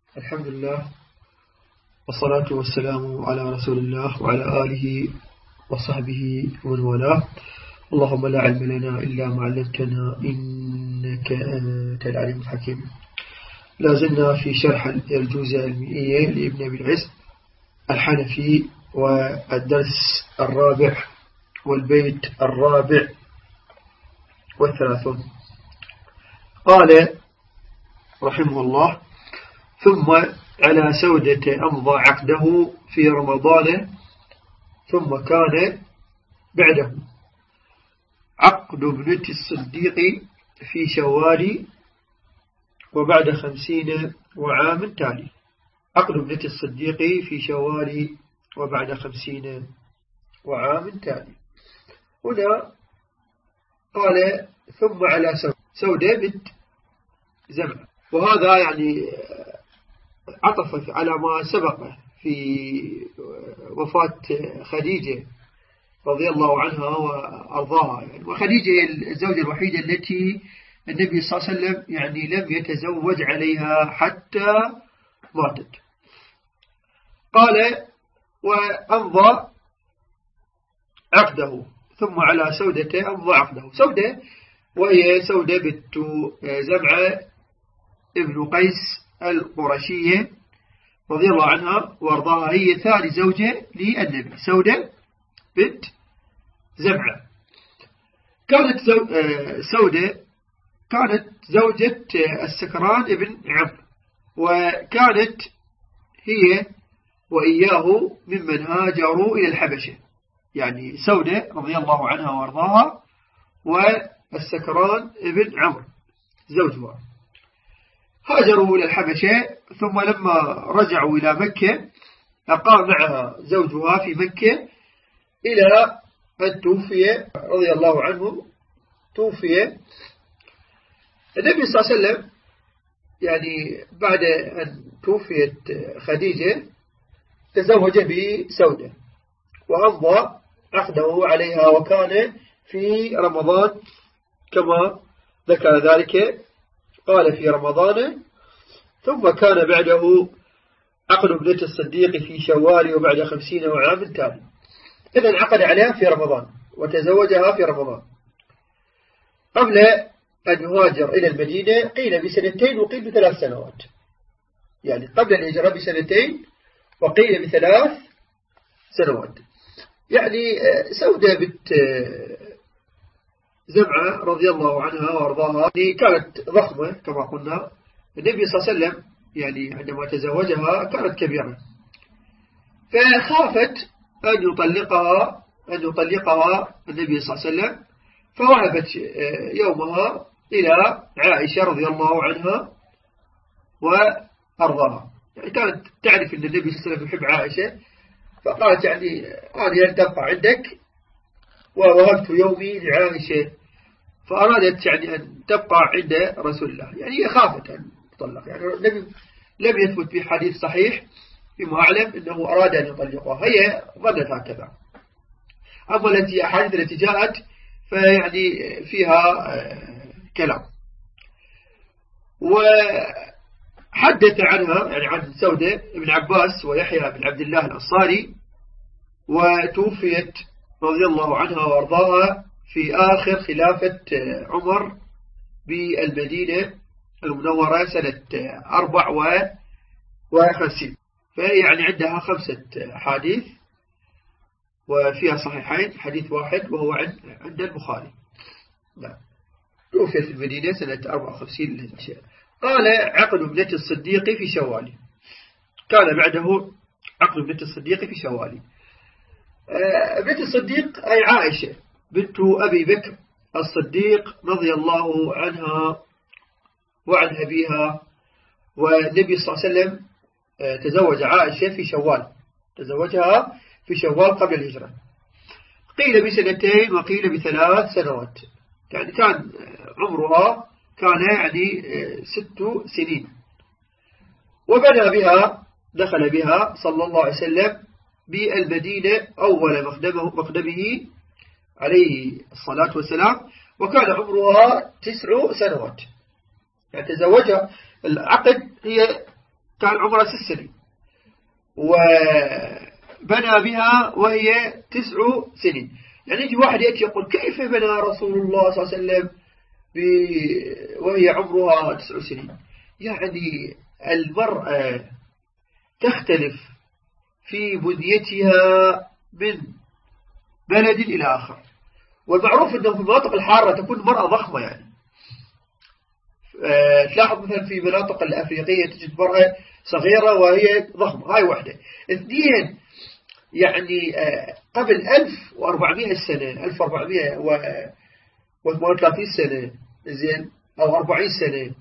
الحمد لله والصلاة والسلام على رسول الله وعلى آله وصحبه ومن والاه. اللهم لا علم لنا إلا ما علمتنا إنك أنت العليم الحكيم. لازلنا في شرح الجوزة المئية لابن أبي العز الحنفي، والدرس الرابع والبيت الرابع والثلاثون. قال رحمه الله: ثم على سودة أمضى عقده في رمضان، ثم كان بعده عقد ابنة الصديق في شوال وبعد 50 وعام تالي. عقد ابنة الصديق في شوال وبعد 50 وعام تالي. هنا قال ثم على سودة بنت زمع، وهذا يعني عطف على ما سبق في وفاة خديجة رضي الله عنها وأرضاها، يعني وخديجة الزوجة الوحيدة التي النبي صلى الله عليه وسلم يعني لم يتزوج عليها حتى ماتت. قال وأمضى عقده، ثم على سودة أمضى عقده. سودة وهي سودة بنت زمعة ابن قيس القرشية رضي الله عنها وارضاها، هي ثاني زوجة للنبي. سودة بنت زمعة كانت سودة كانت زوجة السكران ابن عمرو، وكانت هي وإياه ممن هاجروا إلى الحبشة. يعني سودة رضي الله عنها وارضاها والسكران ابن عمرو زوجها هاجروا إلى الحبشة، ثم لما رجعوا إلى مكة أقام معها زوجها في مكة إلى أن توفي رضي الله عنه. توفي النبي صلى الله عليه وسلم يعني بعد أن توفيت خديجة تزوج بسودة وأمضى عقده عليها، وكان في رمضان كما ذكر ذلك. قال في رمضان ثم كان بعده عقد ابنة الصديق في شوال وبعد 50 وعام تالي. إذن عقد عليها في رمضان وتزوجها في رمضان قبل أن يهاجر إلى المدينة، قيل ب2 وقيل ب3 سنوات، يعني قبل الهجرة ب2 وقيل ب3 سنوات. يعني سودة بنت زمعة رضي الله عنها وارضاها كانت ضخمة كما قلنا. النبي صلى الله عليه وسلم يعني عندما تزوجها كانت كبيرة، فخافت أن يطلقها النبي صلى الله عليه وسلم، فوهبت يومها إلى عائشة رضي الله عنها وأرضاها. يعني كانت تعرف أن النبي صلى الله عليه وسلم يحب عائشة، فقالت يعني أنا تبقى عندك ووهبت يومي لعائشة، فأرادت يعني أن تبقى عند رسول الله. يعني هي خافت أن تطلق، يعني لم يثبت في حديث صحيح فيما أعلم أنه أراد أن يطلقها، هي ظنت هكذا. أما الأحاديث التي جاءت فيعني فيها كلام. وحدث عنها يعني عن سودة ابن عباس ويحيى بن عبد الله الأنصاري، وتوفيت رضي الله عنها وارضاها في آخر خلافة عمر بالمدينة المنورة سنة 54. فهي يعني عندها 5 حديث، وفيها صحيحين، حديث واحد وهو عند البخاري. توفيت في المدينة سنة 54. قال عقد ابنة الصديق في شوال، كان بعده عقد ابنة الصديق في شوال. ابنة الصديق أي عائشة بنت أبي بكر الصديق رضي الله عنها وعن أبيها. والنبي صلى الله عليه وسلم تزوج عائشة في شوال، تزوجها في شوال قبل الهجرة، قيل ب2 وقيل ب3 سنوات. يعني كان عمرها كان يعني 6 سنين. وبنى بها، دخل بها صلى الله عليه وسلم بالمدينة أول مقدمه عليه الصلاة والسلام، وكان عمرها 9 سنوات. يعني تزوجها. العقد هي كان عمرها 6 سنين، وبنى بها وهي 9 سنين. يعني يجي واحد يأتي يقول كيف بنى رسول الله صلى الله عليه وسلم وهي عمرها 9 سنين؟ يعني المرأة تختلف في بنيتها من بلد إلى آخر، والمعروف أنه في المناطق الحارة تكون المرأة ضخمة. يعني تلاحظ مثلا في مناطق الأفريقية تجد مرأة صغيرة وهي ضخمة. هاي واحدة. 2، يعني قبل 1400 سنة، 1438 سنة زين، أو 40 سنة،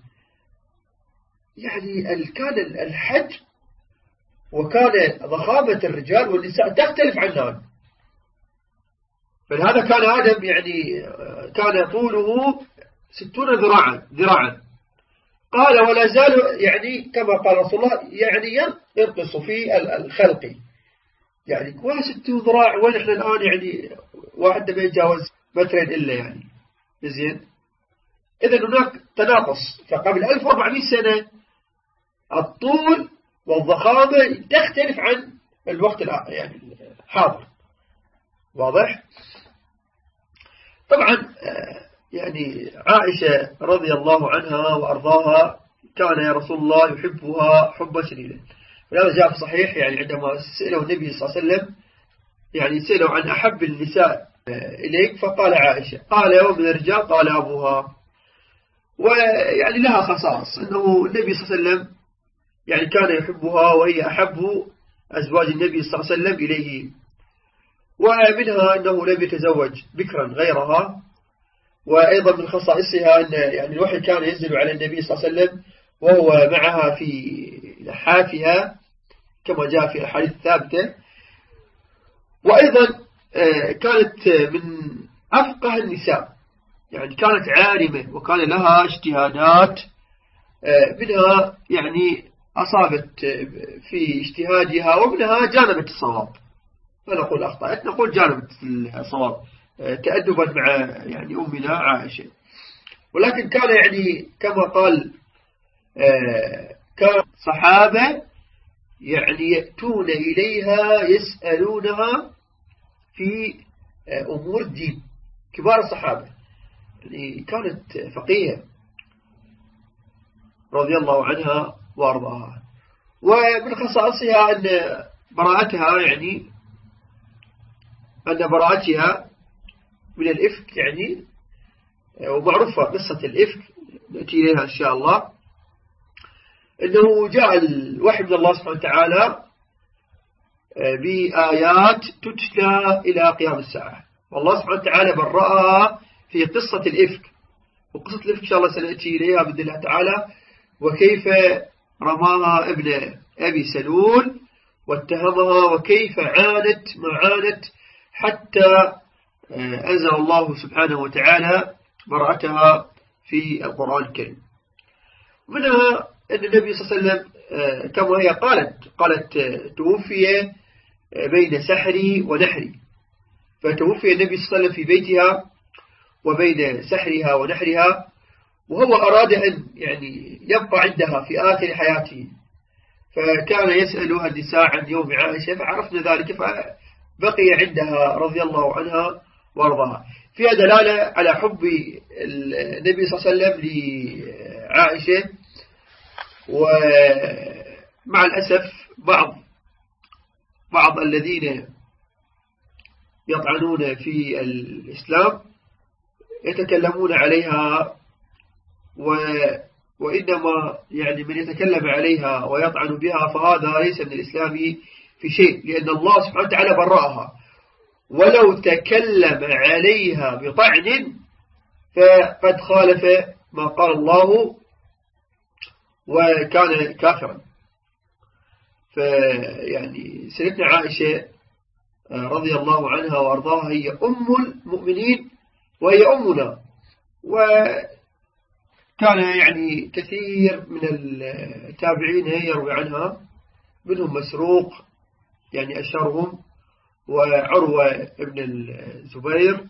يعني كان الحج وكان ضخامة الرجال والنساء تختلف عنها. فلهذا كان آدم يعني كان طوله 60 ذراعا. قال ولا زال يعني كما قال رسول الله يعني ينقص في الخلق. يعني 60 ذراع، وين احنا الآن يعني واحد ما يتجاوز 2 متر إلا يعني زين. إذن هناك تناقص. فقبل 1400 سنة الطول والضخامة تختلف عن الوقت يعني الحاضر. واضح؟ طبعا يعني عائشة رضي الله عنها وأرضاها كان يا رسول الله يحبها حبا شديدا. ولهذا جاء في صحيح يعني عندما سألوا النبي صلى الله عليه وسلم، يعني سألوا عن أحب النساء إليك فقال عائشة، قال ومن الرجال قال أبوها. ويعني لها خصائص، أنه النبي صلى الله عليه وسلم يعني كان يحبها وهي أحب أزواج النبي صلى الله عليه وسلم إليه. ومنها أنه لم يتزوج بكرا غيرها. وأيضا من خصائصها أن يعني الوحي كان ينزل على النبي صلى الله عليه وسلم وهو معها في لحافها كما جاء في الحديث الثابتة. وأيضا كانت من أفقه النساء، يعني كانت عالمة وكان لها اجتهادات، منها يعني أصابت في اجتهادها ومنها جانبت الصواب. فنقول أخطأت، نقول جانبت الصواب تأدبا مع يعني أمنا عائشة. ولكن كان يعني كما قال كان صحابة يعني يأتون إليها يسألونها في أمور الدين، كبار الصحابة. يعني كانت فقيهة رضي الله عنها وارضاها. ومن خصائصها أن براءتها يعني أن براءتها من الإفك، يعني ومعروفة قصة الإفك نأتي إليها إن شاء الله. أنه جاء الوحي من الله سبحانه وتعالى بآيات تتلى إلى قيام الساعة، والله سبحانه وتعالى برأها في قصة الإفك. وقصة الإفك إن شاء الله سنأتي إليها بإذن الله تعالى، وكيف رماها ابن أبي سلول واتهمها، وكيف عانت حتى أنزل الله سبحانه وتعالى براءتها في القرآن الكريم. منها أن النبي صلى الله عليه وسلم كما هي قالت توفي بين سحري ونحري. فتوفي النبي صلى الله عليه وسلم في بيتها وبين سحرها ونحرها، وهو أراد أن يعني يبقى عندها في آخر حياته، فكان يسألها النساء عن يوم عائشة فعرفنا ذلك، فبقي عندها رضي الله عنها وارضاها. فيها دلالة على حب النبي صلى الله عليه وسلم لعائشة. ومع الأسف بعض الذين يطعنون في الإسلام يتكلمون عليها، وإنما يعني من يتكلم عليها ويطعن بها فهذا ليس من الإسلام في شيء، لأن الله سبحانه وتعالى برأها. ولو تكلم عليها بطعن فقد خالف ما قال الله وكان كافرا. فيعني سيدتنا عائشة رضي الله عنها وأرضاها هي أم المؤمنين وهي أمنا. وكان يعني كثير من التابعين يروي عنها، منهم مسروق يعني أشهرهم، وعروة ابن الزبير،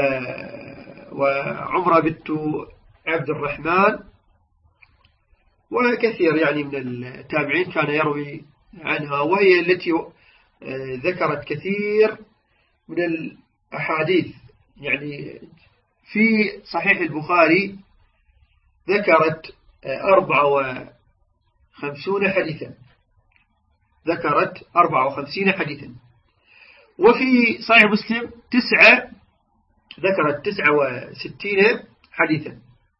وعمرة بنت عبد الرحمن، وكثير يعني من التابعين كان يروي عنها، وهي التي ذكرت كثير من الأحاديث. يعني في صحيح البخاري ذكرت 54 حديثا، ذكرت 54 حديثا. وفي صحيح مسلم ذكرت 69 حديثا.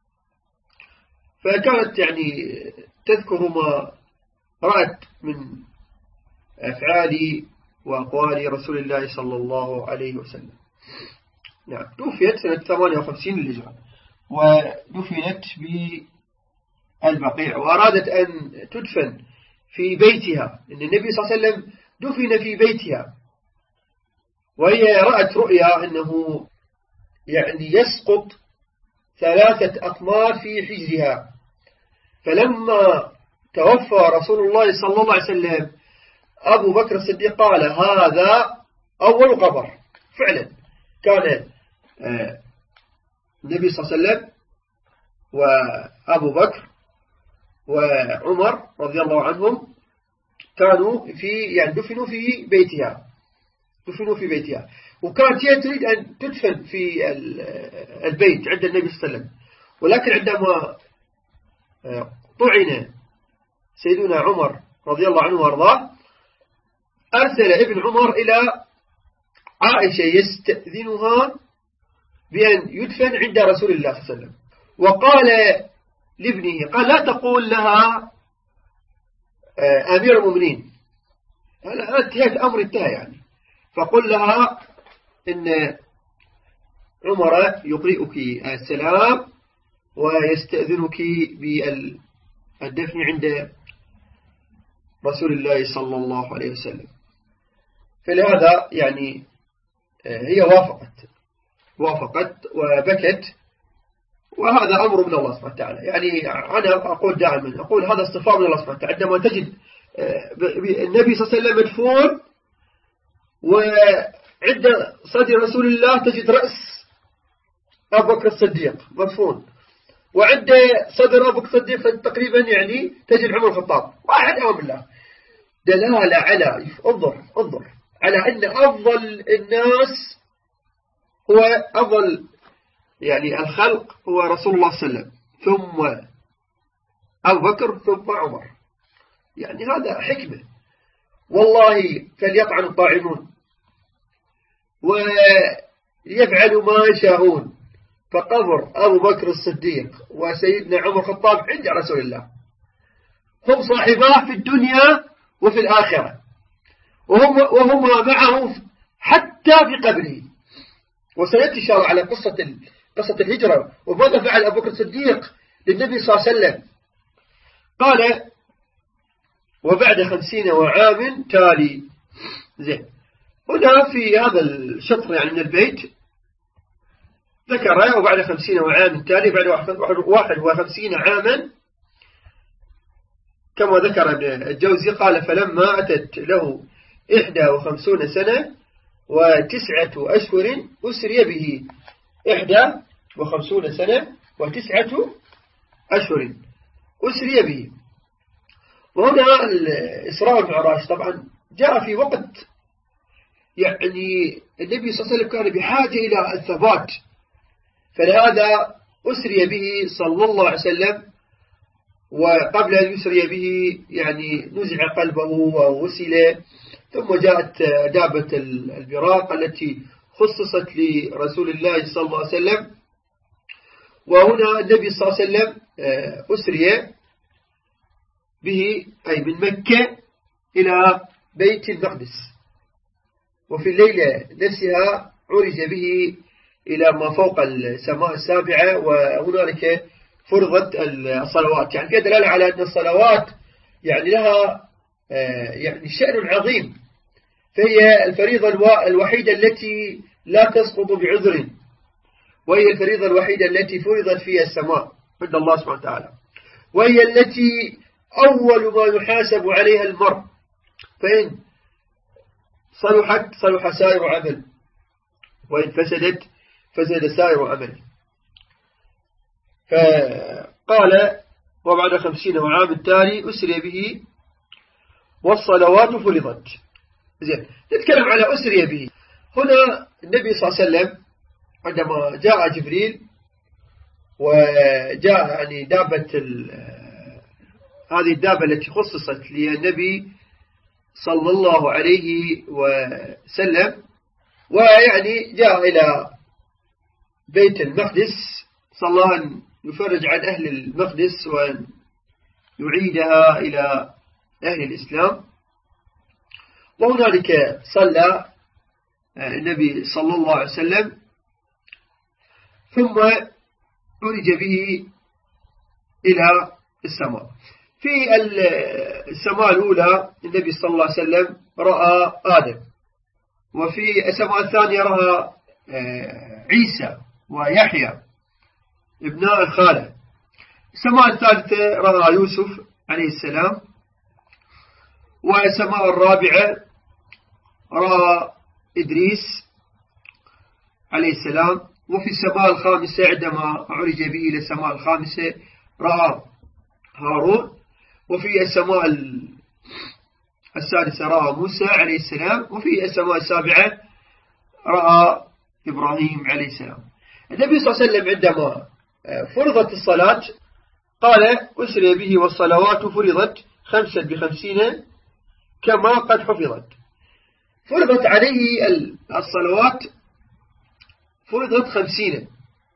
فكانت يعني تذكر ما رأت من أفعال وأقوال رسول الله صلى الله عليه وسلم. نعم، توفيت سنة 58 للهجرة، ودفنت بالبقيع، وأرادت أن تدفن في بيتها، إن النبي صلى الله عليه وسلم دفن في بيتها، وهي رأت رؤيا أنه يعني يسقط 3 أطمار في حجرها. فلما توفى رسول الله صلى الله عليه وسلم أبو بكر الصديق قال هذا أول قبر. فعلا كان النبي صلى الله عليه وسلم وأبو بكر وعمر رضي الله عنهم كانوا دفنوا في بيتها، وكانت هي تريد أن تدفن في البيت عند النبي صلى الله عليه وسلم. ولكن عندما طعن سيدنا عمر رضي الله عنه وارضاه، أرسل ابن عمر إلى عائشة يستأذنها بأن يدفن عند رسول الله صلى الله عليه وسلم، وقال لابنه، قال لا تقول لها أمير المؤمنين، انتهت أمر انتهى يعني، فقل لها إن عمر يقرئك السلام ويستأذنك بالدفن عند رسول الله صلى الله عليه وسلم. فلهذا يعني هي وافقت وبكت، وهذا أمر من الله سبحانه وتعالى. يعني أنا أقول دائما، هذا اصطفاء من الله سبحانه وتعالى. عندما تجد النبي صلى الله عليه وسلم مدفون، وعند صدر رسول الله تجد رأس أبو بكر الصديق مدفون، وعند صدر أبو بكر الصديق تقريبا يعني تجد عمر الخطاب، واحد أمام الله. دلالة على انظر على أن أفضل الناس هو أفضل يعني الخلق هو رسول الله صلى الله عليه وسلم، ثم أبو بكر، ثم عمر. يعني هذا حكمة والله. فليطعن الطاعنون ويفعلوا ما يشاءون، فقبر أبو بكر الصديق وسيدنا عمر الخطاب عند رسول الله، هم صاحباه في الدنيا وفي الآخرة، وهما معه حتى في قبره. وسنأتي إن شاء الله على قصة الهجرة وماذا فعل أبو بكر الصديق للنبي صلى الله عليه وسلم. قال وبعد 50 عام تالي. زين، هنا في هذا الشطر يعني من البيت ذكر وبعد 50 عام تالي، بعد 51 عاما كما ذكر ابن الجوزي. قال فلما أتت له 51 سنة و9 أشهر أسري به. 51 سنة و9 أشهر أسري به. وهنا الإسراء والمعراج طبعا جاء في وقت يعني النبي صلى الله عليه وسلم كان بحاجة إلى الثبات، فلهذا أسري به صلى الله عليه وسلم. وقبل أن يسري به يعني نزع قلبه ووسل، ثم جاءت دابة البراق التي خصصت لرسول الله صلى الله عليه وسلم. وهنا النبي صلى الله عليه وسلم أسري به أي من مكة إلى بيت المقدس، وفي الليلة نفسها عرج به إلى ما فوق السماء السابعة، وهنالك فرضت الصلوات. يعني فيها دلالة على أن الصلوات يعني لها يعني شأن عظيم، فهي الفريضة الوحيدة التي لا تسقط بعذر، وهي الفريضة الوحيدة التي فرضت فيها السماء عند الله سبحانه وتعالى، وهي التي أول ما يحاسب عليها المرء، فإن صلحت صلح سائر عمل، وإن فسدت فسد سائر عمل. فقال وبعد 50 عام التالي أسري به والصلوات فرضت. زين، نتكلم على أسري به. هنا النبي صلى الله عليه وسلم عندما جاء جبريل وجاء يعني هذه الدابة التي خصصت للنبي صلى الله عليه وسلم، ويعني جاء إلى بيت المقدس، صلى الله أن يفرج عن أهل المقدس وأن يعيدها إلى أهل الإسلام. وهنالك صلى النبي صلى الله عليه وسلم، ثم عرج به إلى السماء. في السماء الأولى النبي صلى الله عليه وسلم رأى آدم، وفي السماء الثانية رأى عيسى ويحيى ابناء الخالة. السماء الثالثة رأى يوسف عليه السلام، والسماء الرابعة رأى إدريس عليه السلام، وفي السماء الخامسة عندما عرج به إلى السماء الخامسة رأى هارون، وفي السماء السادسة رأى موسى عليه السلام، وفي السماء السابعة رأى إبراهيم عليه السلام. النبي صلى الله عليه وسلم عندما فرضت الصلاة قال أسري به والصلوات فرضت 55 كما قد حفظت. فرضت عليه الصلوات، فرضت 50.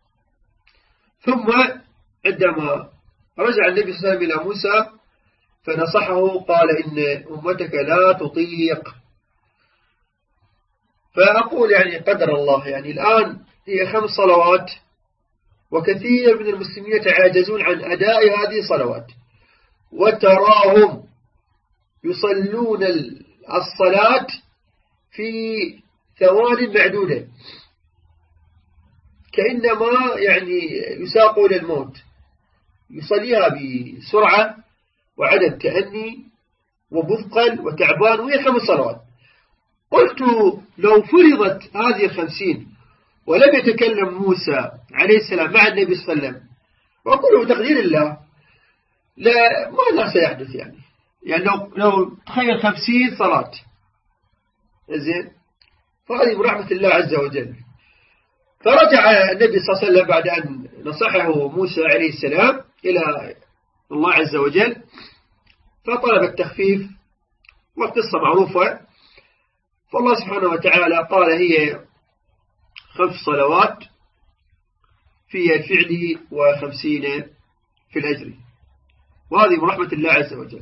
ثم عندما رجع النبي صلى الله عليه وسلم إلى موسى فنصحه قال إن أمتك لا تطيق. فأقول يعني قدر الله، يعني الآن هي 5 صلوات، وكثير من المسلمين يتعاجزون عن أداء هذه الصلوات، وتراهم يصلون الصلاة في ثوان معدودة، كأنما يعني يساقوا للموت، يصليها بسرعة وعدم تأني وبثقل وتعبان، وهي 5 صلوات. قلت لو فرضت هذه 50 ولم يتكلم موسى عليه السلام مع النبي صلى الله عليه وسلم، وأقول بتقدير الله لا ماذا سيحدث؟ يعني لو تخيل 50 صلاة، زين، فهذه برحمة الله عز وجل. فرجع النبي صلى الله عليه وسلم بعد أن نصحه موسى عليه السلام إلى الله عز وجل، فطلب التخفيف، والقصة معروفة. فالله سبحانه وتعالى قال هي 5 صلوات في الفعل و50 في الأجر، وهذه برحمة الله عز وجل.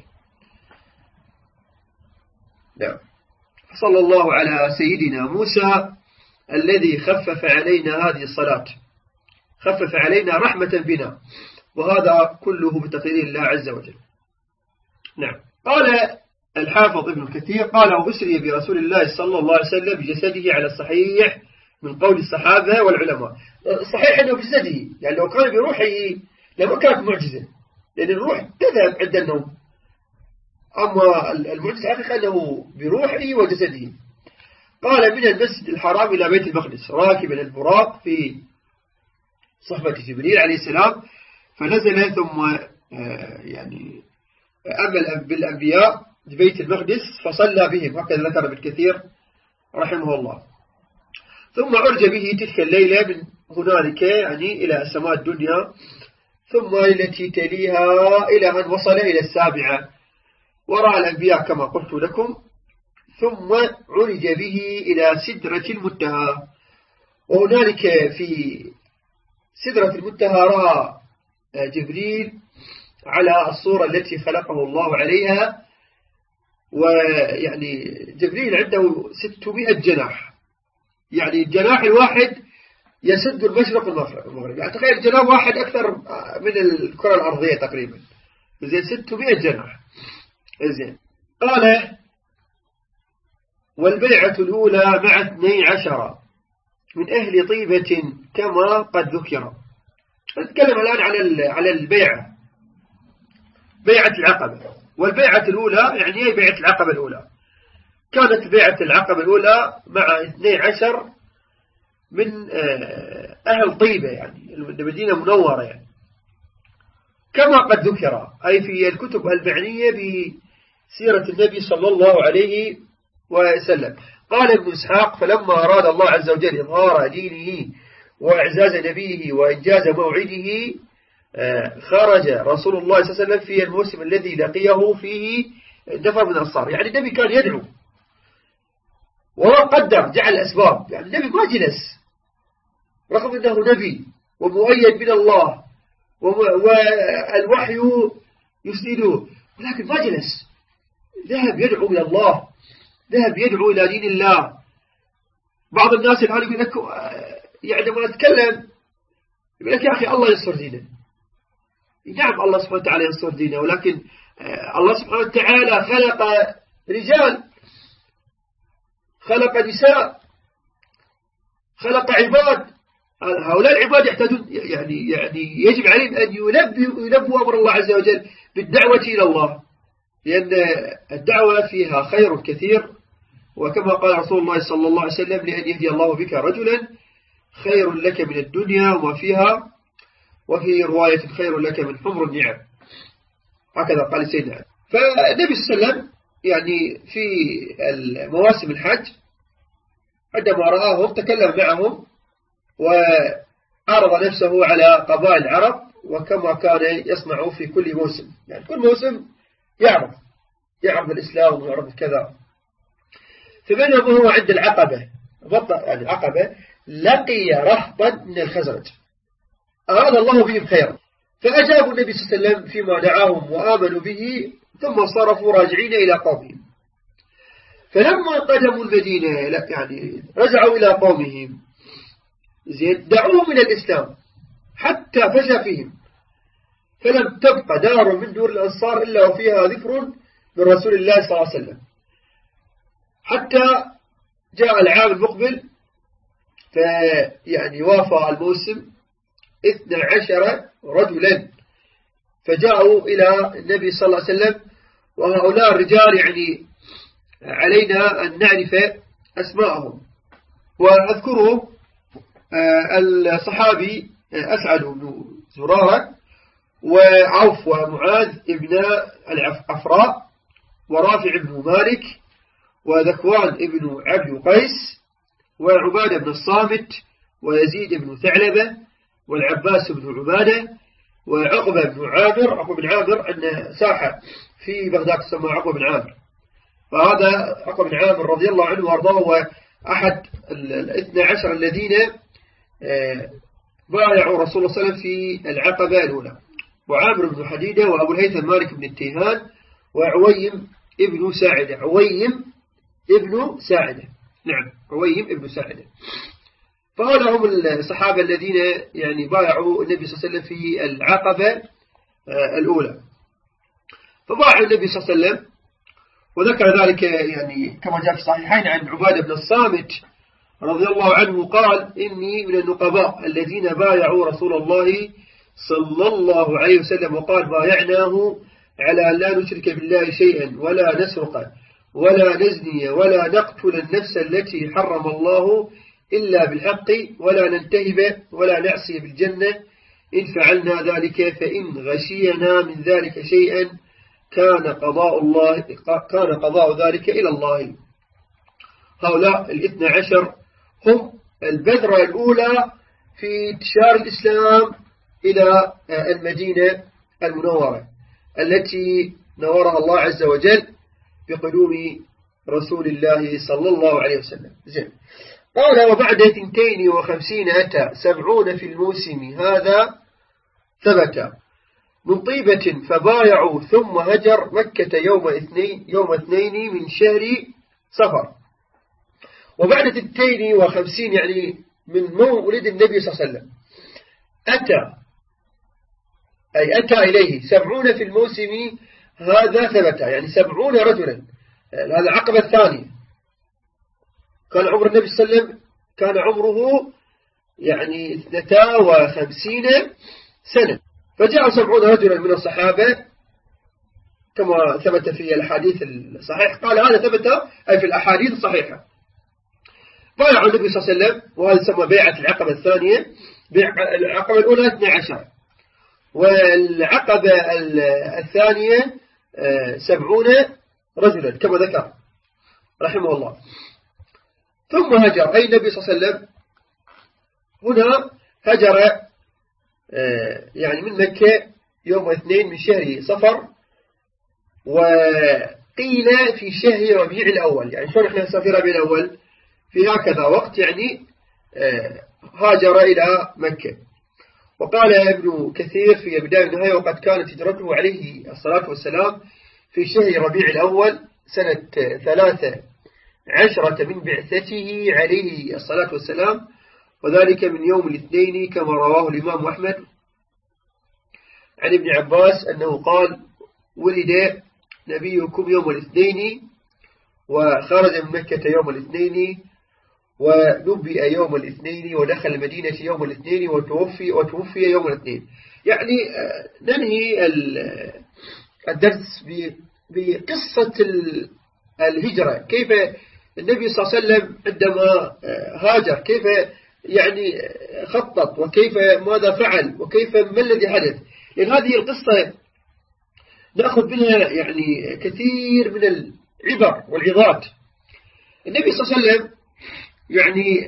نعم. صلى الله على سيدنا موسى الذي خفف علينا هذه الصلاة، خفف علينا رحمة بنا، وهذا كله بتقدير الله عز وجل. نعم. قال الحافظ ابن كثير قال وأسري برسول الله صلى الله عليه وسلم بجسده على الصحيح من قول الصحابة والعلماء. الصحيح أنه بجسده، يعني لو كان بروحه لما كانت معجزة، لأن الروح تذهب عند النوم، أما المعجزة حقيقة أنه بروحه وجسده. قال من المسجد الحرام إلى بيت المقدس راكبا البراق في صحبة جبريل عليه السلام، فنزل ثم يعني أمل بالأنبياء بيت المقدس فصلى بهم، هكذا ذكر ابن كثير رحمه الله. ثم عرج به تلك الليلة من هنالك يعني إلى السماء الدنيا، ثم التي تليها إلى أن وصل إلى 7 ورأى الأنبياء كما قلت لكم. ثم عرج به إلى سدرة المنتهى، وهنالك في سدرة المنتهى رأى جبريل على الصورة التي خلقه الله عليها، ويعني جبريل عنده 600 جناح، يعني الجناح الواحد يسد المشرق والمغرب، يعني تخيل جناح واحد أكثر من الكرة الأرضية تقريبا، زين 600 جناح. زين. قال والبيعة الأولى مع 12 من أهل طيبة كما قد ذكر. نتكلم الآن على البيعة، بيعة العقبة. والبيعة الأولى يعني هي بيعة العقبة الأولى، كانت بيعة العقبة الأولى مع 12 من أهل طيبة، يعني المدينة منورة، يعني كما قد ذكر أي في الكتب المعنية بسيرة النبي صلى الله عليه وسلم. قال ابن إسحاق: فلما أراد الله عز وجل إظهار دينه وإعزاز نبيه وإنجاز موعده خرج رسول الله صلى الله عليه وسلم في الموسم الذي لقيه فيه نفر من الأنصار. يعني النبي كان يدعو وقدر جعل الأسباب، يعني النبي ما جلس رغم أنه نبي ومؤيد من الله والوحي يسنده، ولكن ما جلس، ذهب يدعو إلى الله، ذهب يدعو إلى دين الله. بعض الناس الآن يقول لك يعني ما نتكلم يقول لك: يا أخي الله ينصر دينه. نعم الله سبحانه وتعالى ينصر دينه، ولكن الله سبحانه وتعالى خلق رجال، خلق نساء، خلق عباد. هؤلاء العباد يحتاجون يعني يجب عليهم أن يلبوا أمر الله عز وجل بالدعوة إلى الله، لأن الدعوة فيها خير كثير، وكما قال رسول الله صلى الله عليه وسلم: لأن يهدي الله بك رجلا خير لك من الدنيا وما فيها، وفي رواية خير لك من حمر النعم. هكذا قال سيدنا. فالنبي صلى الله عليه وسلم يعني في المواسم الحج عندما رآهم تكلم معهم وعرض نفسه على قبائل العرب، وكما كان يصنع في كل موسم، يعني كل موسم يعرض الإسلام ويعرض كذا. فبينما هو عند العقبة يعني العقبة لقي رهطا من الخزرج أراد الله بهم خيرا، فأجابوا النبي صلى الله عليه وسلم فيما دعاهم وآمنوا به، ثم صرفوا راجعين إلى قومهم. فلما قدموا المدينة يعني رجعوا إلى قومهم دعوهم إلى الإسلام حتى فشى فيهم، فلم تبقى دار من دور الأنصار إلا وفيها ذكر من رسول الله صلى الله عليه وسلم، حتى جاء العام المقبل فيعني وافى الموسم 12 رجلا فجاءوا إلى النبي صلى الله عليه وسلم. وهؤلاء الرجال يعني علينا أن نعرف أسماءهم، وأذكرهم: الصحابي أسعد بن زرارة، وعوف ومعاذ ابن العفراء، ورافع بن مالك، وذكوان ابن عبد قيس، وعبادة بن الصامت، ويزيد بن ثعلبة، والعباس بن عبادة، وعقبة بن عامر. عقبة بن عامر أن ساحة في بغداد تسمى عقبة بن عامر، فهذا عقبة بن عامر رضي الله عنه وارضاه هو أحد 12 الذين بايعوا رسول الله صلى الله عليه وسلم في العقبة الأولى، وعامر بن حديدة، وأبو الهيثم مالك بن التيهان، وعويم ابن ساعدة. عويم ابن ساعدة. فهؤلاء هم الصحابة الذين يعني بايعوا النبي صلى الله عليه وسلم في العقبة الأولى. فبايعوا النبي صلى الله عليه وسلم، وذكر ذلك يعني كما جاء في الصحيحين عن عبادة بن الصامت رضي الله عنه قال: إني من النقباء الذين بايعوا رسول الله صلى الله عليه وسلم، وقال: بايعناه على أن لا نشرك بالله شيئا، ولا نسرق، ولا نزني، ولا نقتل النفس التي حرم الله إلا بالحق، ولا ننتهب، ولا نعصي بالجنة. إن فعلنا ذلك فإن غشينا من ذلك شيئا كان قضاء ذلك إلى الله. هؤلاء 12 هم البذرة الأولى في انتشار الإسلام إلى المدينة المنورة التي نورها الله عز وجل بقدوم رسول الله صلى الله عليه وسلم. قال: وبعد 52 أتى 70 في الموسم هذا ثبت من طيبة فبايعوا، ثم هجر مكة يوم 2 من شهر صفر. وبعد 52 يعني من مولد النبي صلى الله عليه وسلم أتى إليه 70 في الموسم هذا ثبت، يعني 70 رجلا. هذا العقبة الثانية. كان عمر النبي صلى الله عليه وسلم كان عمره يعني 52 سنة، فجاء 70 رجلا من الصحابة كما ثبت في الحديث الصحيح. قال: هذا ثبت أي في الأحاديث الصحيحة. بايعوا النبي صلى الله عليه وسلم، وهذا سمى بيعة العقبة الثانية. العقبة الأولى 12، والعقبة الثانية 70 رجلا كما ذكر رحمه الله. ثم هجر أي النبي صلى الله عليه وسلم هنا هجر يعني من مكة يوم 2 من شهر صفر، وقيل في شهر ربيع الأول. يعني شلون احنا في ربيع الأول في هكذا وقت يعني هاجر إلى مكة. وقال ابن كثير في بداية النهاية وقد كانت هجرته عليه الصلاة والسلام في شهر ربيع الأول سنة 13 من بعثته عليه الصلاة والسلام، وذلك من يوم الاثنين كما رواه الإمام أحمد عن ابن عباس أنه قال ولد نبيكم يوم الاثنين وخرج من مكة يوم الاثنين ونبئ يوم الاثنين ودخل المدينة يوم الاثنين وتوفي يوم الاثنين. يعني ننهي الدرس بقصة الهجرة، كيف النبي صلى الله عليه وسلم عندما هاجر كيف يعني خطط وكيف ماذا فعل وكيف ما الذي حدث. لأن هذه القصة نأخذ منها يعني كثير من العبر والعظات. النبي صلى الله عليه وسلم يعني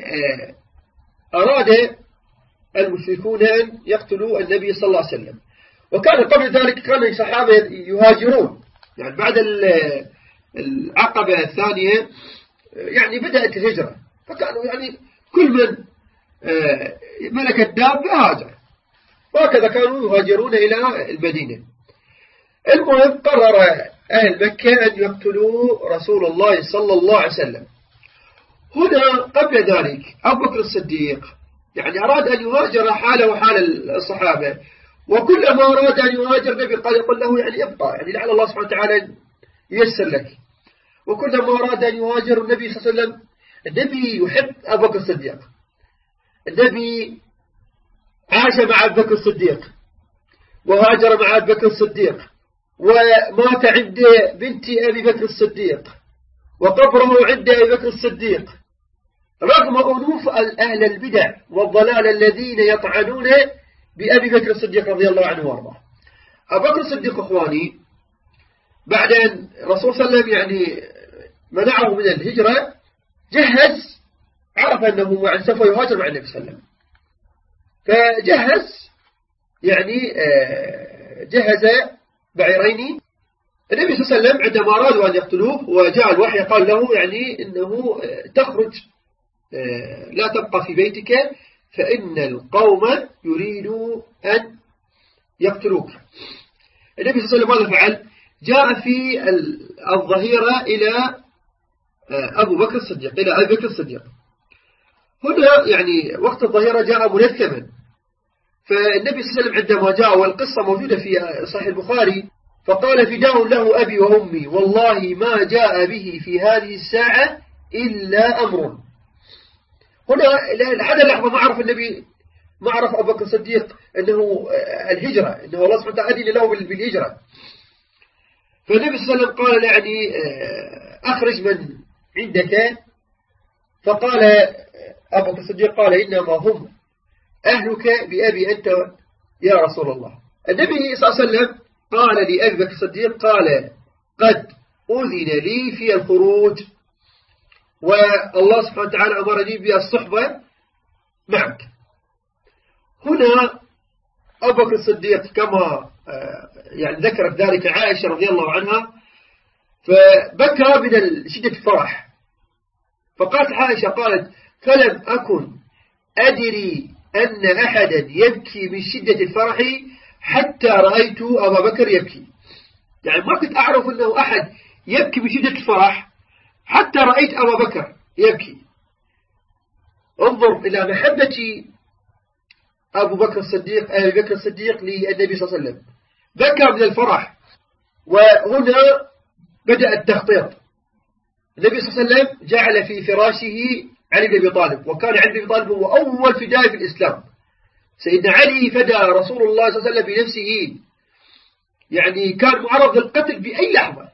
أراد المشركون أن يقتلوا النبي صلى الله عليه وسلم، وكان قبل ذلك كان الصحابة يهاجرون. يعني بعد العقبة الثانية يعني بدأت الهجرة، فكانوا يعني كل من ملك الدابة هاجر، وهكذا كانوا يهاجرون إلى المدينة. المهم قرر أهل مكة أن يقتلوا رسول الله صلى الله عليه وسلم. هنا قبل ذلك أبو بكر الصديق يعني أراد أن يهاجر حاله وحال الصحابة، وكلما أراد أن يهاجر النبي قال يقول له يعني ابقى، يعني لعل الله سبحانه وتعالى ييسر لك. وكلما أراد أن يهاجر النبي صلى الله عليه وسلم، النبي يحب أبو بكر الصديق، النبي عاش مع أبو بكر الصديق وهاجر مع أبو بكر الصديق، ومات عند بنت أبي بكر الصديق، وقبره عند أبي بكر الصديق، رغم أنوف أهل البدع والضلال الذين يطعنون بأبي بكر الصديق رضي الله عنه وارضاه. أبو بكر الصديق أخواني بعد أن الرسول صلى الله عليه وسلم يعني منعه من الهجرة جهز، عرف أنه سوف يهاجر مع النبي صلى الله عليه وسلم، فجهز يعني جهز بعيرين. النبي صلى الله عليه وسلم عندما أرادوا أن يقتلوه وجاء الوحي قال له يعني إنه تخرج لا تبقى في بيتك فإن القوم يريدوا أن يقتلوك. النبي صلى الله عليه وسلم ماذا فعل؟ جاء في الظهيرة إلى أبو بكر الصديق، إلى أبي بكر الصديق. هنا يعني وقت الظهيرة جاء ملثما، فالنبي صلى الله عليه وسلم عندما جاء والقصة موجودة في صحيح البخاري فقال فداء له أبي وأمي والله ما جاء به في هذه الساعة إلا أمر. هنا لحد اللحظة ما عرف النبي، ما عرف أبو بكر الصديق أنه الهجرة، أنه الله سبحانه وتعالى أذن له بالهجرة. فالنبي صلى الله عليه وسلم قال يعني أخرج من عندك، فقال أبو بكر الصديق قال إنما هم أهلك بأبي أنت يا رسول الله. النبي صلى الله عليه وسلم قال لأبي بكر الصديق قال قد أذن لي في الخروج والله سبحانه وتعالى أمرني بالصحبة معك. هنا أبو بكر الصديق كما يعني ذكرت ذلك عائشة رضي الله عنها، فبكى من شدة الفرح، فقالت عائشة قالت فلم أكن أدري أن أحدا يبكي من شدة الفرح حتى رأيت أبا بكر يبكي. يعني ما كنت أعرف أنه أحد يبكي من شدة الفرح حتى رأيت أبا بكر يبكي. انظر إلى محبة أبو بكر الصديق أبي بكر الصديق للنبي صلى الله عليه وسلم، بكى من الفرح. وهنا بدأ التخطيط. النبي صلى الله عليه وسلم جعل في فراشه علي بن أبي طالب، وكان علي بن أبي طالب هو أول فداء في الإسلام. سيدنا علي فدى رسول الله صلى الله عليه وسلم بنفسه، يعني كان معرض للقتل بأي لحظة،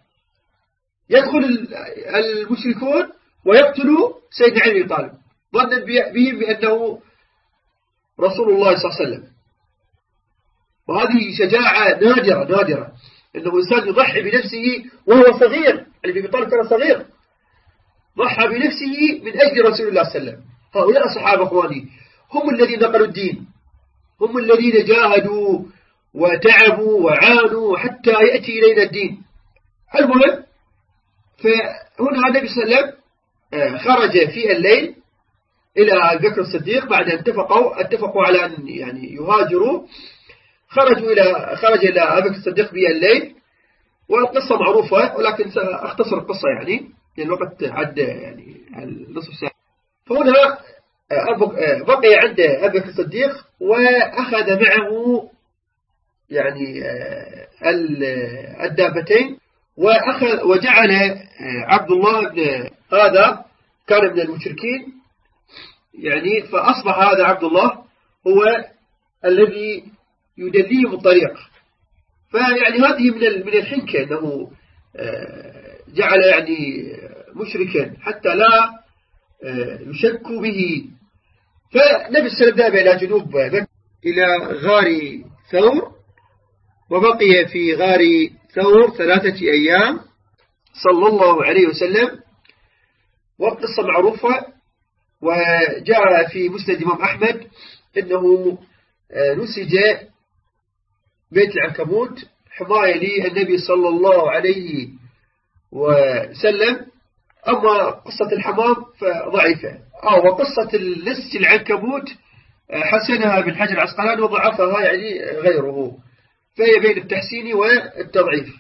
يدخل المشركون ويقتلوا سيدنا علي بن أبي طالب ظنا بهم بأنه رسول الله صلى الله عليه وسلم. وهذه شجاعة نادرة إنه إنسان يضحي بنفسه وهو صغير. علي بن أبي طالب كان صغير، ضحى بنفسه من أجل رسول الله صلى الله عليه وسلم. هؤلاء الصحابة أخواني هم الذين نقلوا الدين، هم الذين جاهدوا وتعبوا وعانوا حتى يأتي إلينا الدين. المهم، فهنا النبي صلى الله عليه وسلم خرج في الليل إلى أبي بكر الصديق بعد أن اتفقوا على أن يعني يهاجروا. خرج إلى أبي بكر الصديق بالليل، والقصة معروفة ولكن سأختصر القصة يعني الوقت عد يعني النصف ساعة. فهنا بقي عند أبي بكر الصديق وأخذ معه يعني الدابتين، وجعل عبد الله بن هذا كان من المشركين يعني، فأصبح هذا عبد الله هو الذي يدليهم الطريق. فيعني هذه من الحنكة أنه جعل يعني مشركا حتى لا يشك به. فنبي صلى الله عليه وسلم ذهب إلى جنوب مكة إلى غار ثور، وبقي في غار ثور 3 أيام صلى الله عليه وسلم. والقصة معروفة، وجاء في مسند الإمام أحمد إنه نسج بيت العنكبوت حماية للنبي صلى الله عليه وسلم. أما قصة الحمام فضعيفة، وقصة نسج العنكبوت حسنها ابن حجر العسقلاني وضعفها يعني غيره، فهي بين التحسين والتضعيف.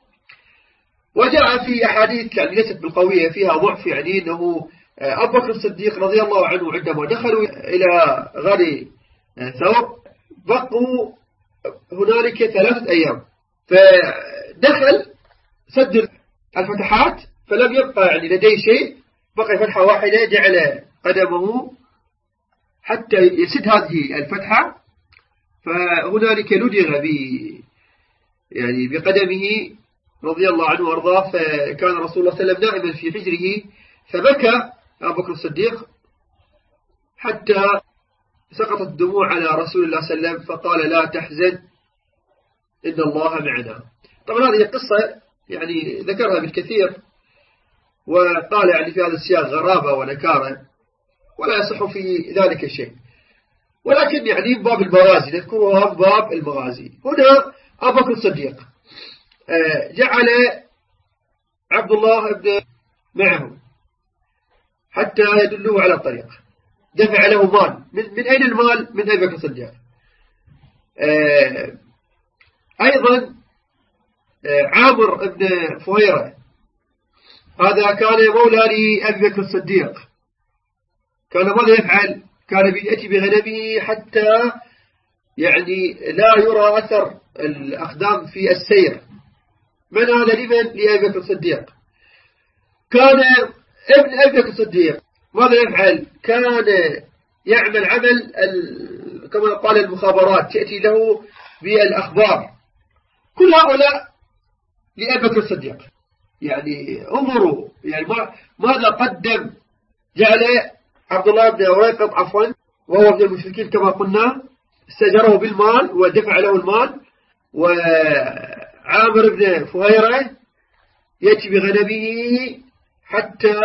وجاء في أحاديث يعني ليست بالقوية فيها ضعف، يعني أنه أبو بكر الصديق رضي الله عنه عندما دخلوا إلى غار ثور بقوا هنالك 3 أيام، فدخل سد الفتحات فلم يبقى يعني لديه شيء، بقي فتحة واحدة، جعل قدمه حتى يسد هذه الفتحة، فهنالك لدغ يعني بقدمه رضي الله عنه وارضاه. فكان رسول الله صلى الله عليه وسلم نائما في حجره، فبكى أبو بكر الصديق حتى سقطت الدموع على رسول الله صلى الله عليه وسلم، فقال لا تحزن إن الله معنا. طبعا هذه قصة يعني ذكرها بالكثير، وقال يعني في هذا السياق غرابة ونكارة، ولا يصح في ذلك شيء، ولكن يعني باب المغازي نذكرها باب المغازي. هنا أبو بكر الصديق جعل عبد الله بن معه حتى يدله على الطريق، دفع له مال. من أين المال؟ من أبي بكر الصديق. أيضا عامر بن فهيرة هذا كان مولى لأبي بكر الصديق، كان ماذا يفعل؟ كان يأتي بغنمه حتى يعني لا يرى أثر الأقدام في السير. من هذا؟ لمن؟ لأبي بكر الصديق. كان ابن أبي بكر الصديق ماذا يفعل؟ كان يعمل عمل كما قال المخابرات، تأتي له بالأخبار. كل هؤلاء لأبي بكر الصديق. يعني انظروا يعني ماذا قدم. جعل عبد الله بن أويقط وهو من المشركين كما قلنا، استجره بالمال ودفع له المال. وعامر بن فهيرة يأتي بغنمه حتى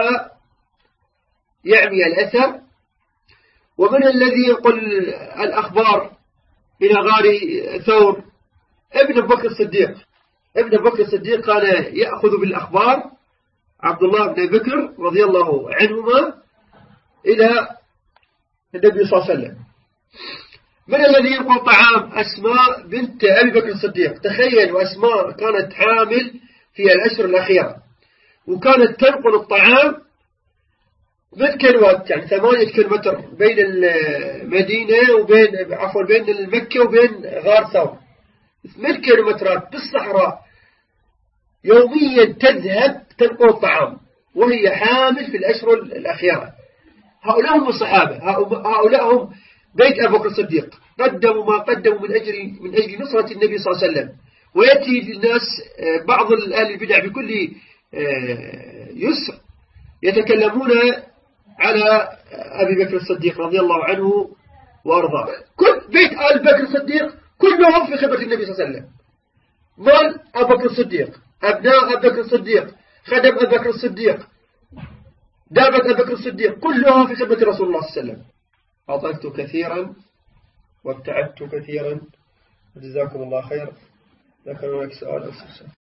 يعمي الأثر. ومن الذي يقول الأخبار إلى غار ثور؟ ابن أبي بكر الصديق. ابن أبي بكر الصديق كان يأخذ بالأخبار عبد الله بن أبي بكر رضي الله عنهما إلى النبي صلى الله عليه وسلم. من الذي ينقل طعام؟ أسماء بنت أبي بكر الصديق. تخيل، أسماء كانت حامل في الأشهر الأخيرة، وكانت تنقل الطعام من كيلوات، يعني 8 كيلومتر بين المدينة بين مكة وبين غار ثور، 8 كيلومترات بالصحراء يوميا تذهب تنقل الطعام وهي حامل في الأشهر الأخيرة. هؤلاء هم الصحابة، هؤلاء هم بيت أبو بكر الصديق، قدموا ما قدموا من أجل نصرة النبي صلى الله عليه وسلم. ويأتي للناس بعض أهل البدع بكل يسر يتكلمون على أبي بكر الصديق رضي الله عنه وأرضاه. كل بيت آل بكر الصديق كلهم في خدمة النبي صلى الله عليه وسلم. مال أبو بكر الصديق، أبناء أبو بكر الصديق، خدم أبو بكر الصديق، دابة أبو بكر الصديق، كلهم في خدمة رسول الله صلى الله عليه وسلم. أطلت كثيرا وابتعدت كثيرا، جزاكم الله خير. ذكر لك سؤال أو استفسار؟